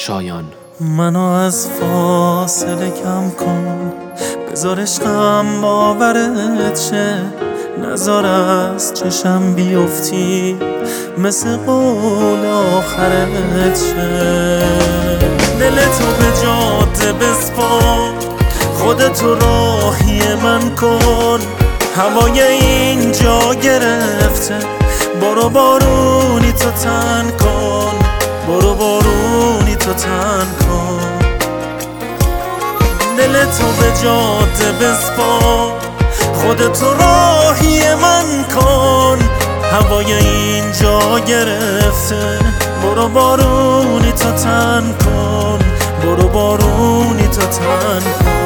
شایان. منو از فاصله کم کن، بذار عشقم باورت شه، نذار از چشم بیفتی، مثل قول آخرت شه. دلتو به جاده بسپار، خودتو راهی من کن، هوای اینجا گرفته، برو بارونی تو تن کن، برو بارونی تو تن کن. دلتو به جاده بسپار، خودتو راهی من کن، هوای اینجا گرفته، برو بارونی تو تن کن، برو بارونی تو تن کن.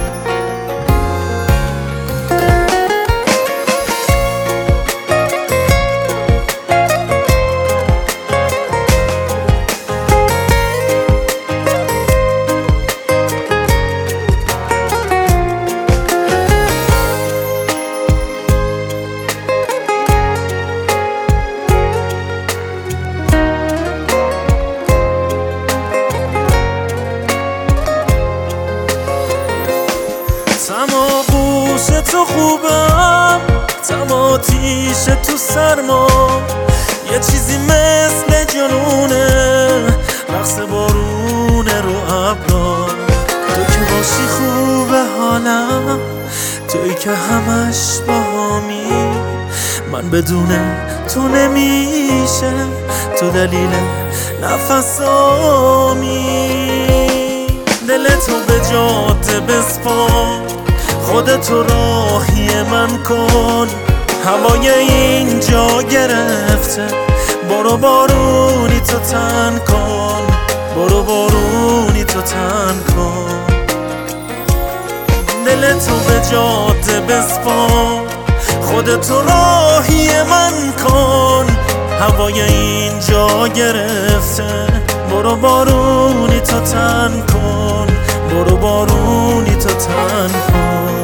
تماغوش تو خوبم، تماتیش تو سرما، یه چیزی مثل جنونه، رقص بارونه رو ابرا. تو که باشی خوبه حالم، توی که همش باهامی، من بدون تو نمیشه، تو دلیل نفسامی. دلتو به جاده بسپار، خودتو راهی من کن، هوای اینجا گرفته، برو بارونی تو تن کن، برو بارونی تو تن کن. دلتو به جاده بسپار، خودتو راهی من کن، هوای اینجا گرفته، برو بارونی تو تن کن، برو بارونی تو تن کن.